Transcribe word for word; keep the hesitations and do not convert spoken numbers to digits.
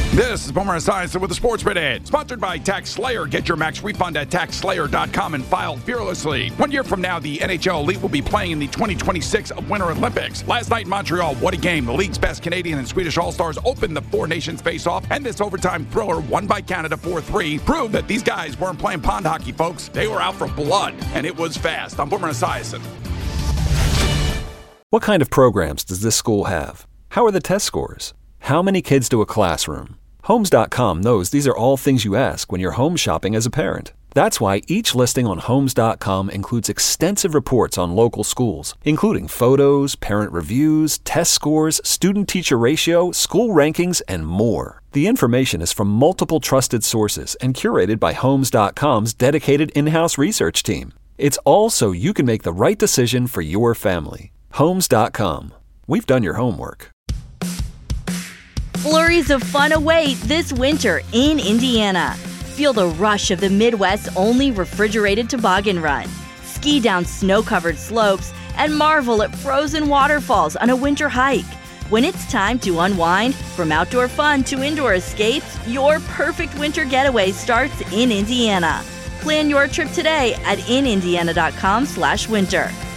This is Boomer Esiason with the Sports Minute, sponsored by Tax Slayer. Get your max refund at tax slayer dot com and file fearlessly. One year from now, the N H L Elite will be playing in the twenty twenty-six Winter Olympics. Last night in Montreal, what a game. The league's best Canadian and Swedish All-Stars opened the four nations face-off, and this overtime thriller, won by Canada four three, proved that these guys weren't playing pond hockey, folks. They were out for blood, and it was fast. I'm Boomer Esiason. What kind of programs does this school have? How are the test scores? How many kids do a classroom? Homes dot com knows these are all things you ask when you're home shopping as a parent. That's why each listing on Homes dot com includes extensive reports on local schools, including photos, parent reviews, test scores, student-teacher ratio, school rankings, and more. The information is from multiple trusted sources and curated by Homes dot com's dedicated in-house research team. It's all so you can make the right decision for your family. Homes dot com. We've done your homework. Flurries of fun await this winter in Indiana. Feel the rush of the Midwest's only refrigerated toboggan run. Ski down snow-covered slopes and marvel at frozen waterfalls on a winter hike. When it's time to unwind, from outdoor fun to indoor escapes, your perfect winter getaway starts in Indiana. Plan your trip today at in indiana dot com slash winter.